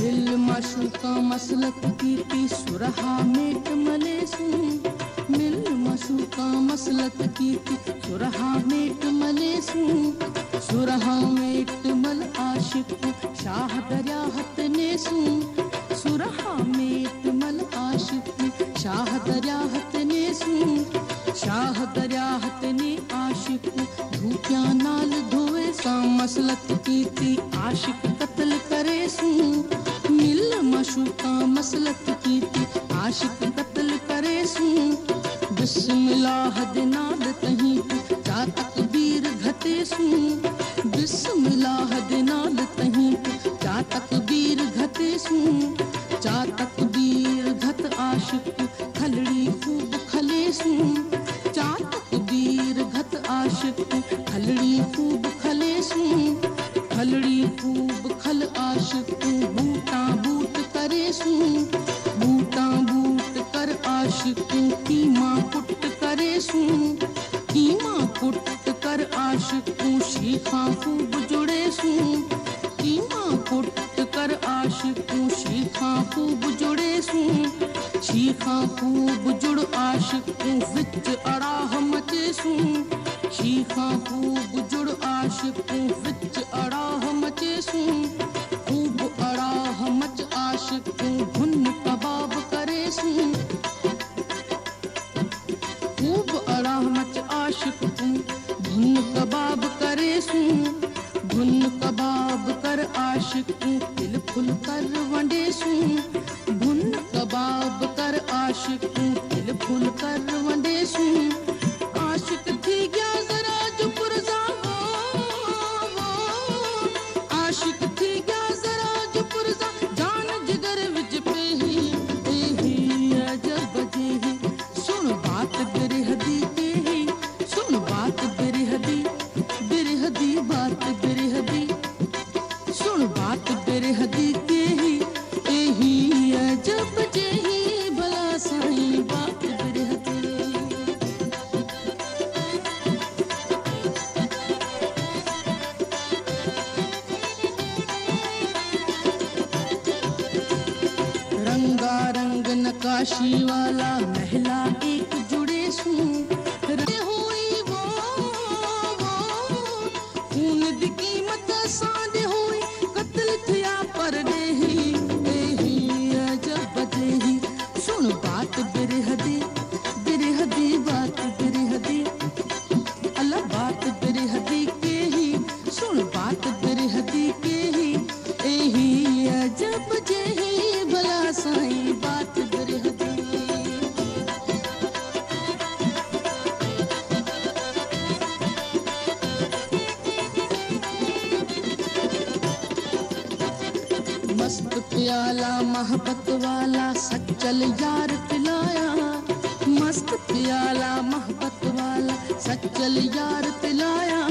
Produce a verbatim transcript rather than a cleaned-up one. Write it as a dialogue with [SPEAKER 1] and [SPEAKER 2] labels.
[SPEAKER 1] मिल माशूका मसलक कीती सुरहा मेट मलेसू मिल माशूका मसलक कीती Surha met मलेसू Surha met मल आशिक शाह दरियाहत नेसू सुरहा मेट मल आशिक शाह दरियाहत नेसू शाह दरियाहत ने आशिक धूपिया नाल धोए सा मसलक कीती आशिक कत्ल करे सू मिल माशूका मसलक कीती आशिक कत्ल करे सू बिस्मिल्लाह दे नाल तहीं चा तकबीर घते सू बिस्मिल्लाह दे नाल तहीं चा तकबीर घते सू चा तकबीर घत आशिक खलड़ी खूब खले सू चा तकबीर घत आशिक खलड़ी खूब खले सू खलड़ी खूब खल आशिक बूटा बूट करे सू बूटा बूट कर आशिक कीमा कुट करे सू कीमा कुट कर आशिक शीखा खूब जुड़े सू कीमा कुट कर आशिक शीखा खूब जुड़े सू शीखा खूब जुड़ आशिक विच अड़ाह मचे सू शीखा खूब जुड़ आशिक विच अड़ाह मचे सू खूब अड़ाह मच आशिक भुन कबाब करे सू खूब अड़ाह मच आशिक भुन कबाब करे सू भुन कबाब कर आशिक तिल फुल कर वंडे सू भुन कबाब कर आशिक तिल फुल कर वंडे सू आशिक थी गया जरा जो पुरजा आशिक थी गया जरा जो पुरजा जान जिगर विच पे ही ही अजब जे ही सुन बात बिरहदी के ही सुन बात बिरहदी बिरहदी बात बिरहदी सुन बात बिरहदी के ही एही अजब जे ही भला साईं बात बिरहदी रंगा रंग नकाशी वाला महला एक जुड़े सू रे हुई वो वो खून दी कीमत सांदे हुई कत्ल थिया पर देही एही अजब देही सुन बात बिरहदी बिरहदी बात बिरहदी अल्लाह बात बिरहदी के ही सुन बात बिरहदी के ही एही अजब जेही भला साईं बात बिरहदी मस्त प्याला मोहब्बत वाला सच्चल यार पिलाया मस्त प्याला मोहब्बत वाला सच्चल यार पिलाया